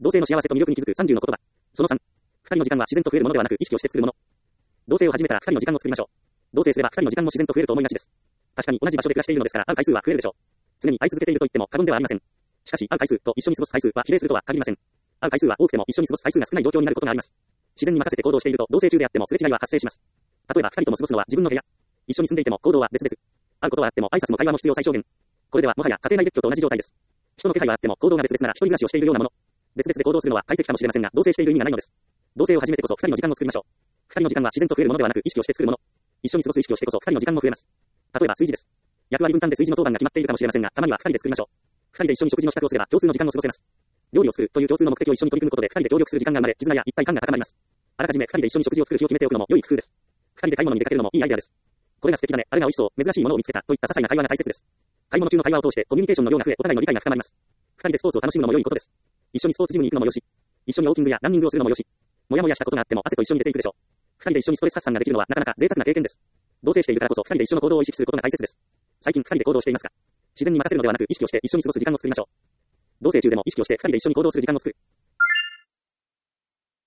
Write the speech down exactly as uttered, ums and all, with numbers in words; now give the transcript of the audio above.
同性の幸せと魅力に気づくさんじゅうの言葉。そのさん。二人の時間は自然と増えるものではなく意識をして作るもの。同棲を始めたら二人の時間を作りましょう。同棲すれば二人の時間も自然と増えると思いがちです。確かに同じ場所で暮らしているのですから会う回数は増えるでしょう。常に会い続けていると言っても過言ではありません。しかし会う回数と一緒に過ごす回数は比例するとは限りません。会う回数は多くても一緒に過ごす回数が少ない状況になることがあります。自然に任せて行動していると同棲中であってもすれ違いは発生します。例えば二人とも過ごすのは自分の部屋。一緒に住んでいても行動は別々。会うことはあっても挨拶も会話も必要最小限。これではもはや家庭内別居と同じ状態です。人の気配はあっても行動が別々なら一人暮らしをしているようなもの。別々で行動するのは快適かもしれませんが同棲している意味がないのです。同棲を始めてこそ二人の時間を作りましょう。二人の時間は自然と増えるものではなく意識をして作るもの。一緒に過ごす意識をしてこそ二人の時間も増えます。例えば炊事です。役割分担で炊事の当番が決まっているかもしれませんが、たまには二人で作りましょう。二人で一緒に食事の支度をすれば共通の時間を過ごせます。料理を作るという共通の目的を一緒に取り組むことで二人で協力する時間が生まれ、絆や一体感が高まります。あらかじめ二人で一緒に食事を作る日を決めておくのも良い工夫です。二人で買い物に出かけるのもいいアイデアです。これが素敵だね、あれが美味しそう、珍しいものを見つけたといった些細な会話が大切です。買い物中の会話を通してコミュニケーションの量が増え、お互いの理解が深まります。二人でスポーツを楽しむのも良いことです。一緒にスポーツジムに行くのもよし、一緒にウォーキングやランニングをするのもよし、もやもやしたことがあっても汗と一緒に出ていくでしょう。二人で一緒にストレス発散ができるのはなかなか贅沢な経験です。同棲しているからこそ二人で一緒の行動を意識することが大切です。最近二人で行動していますか？自然に任せるのではなく意識をして一緒に過ごす時間を作りましょう。同棲中でも意識をして二人で一緒に行動する時間を作る。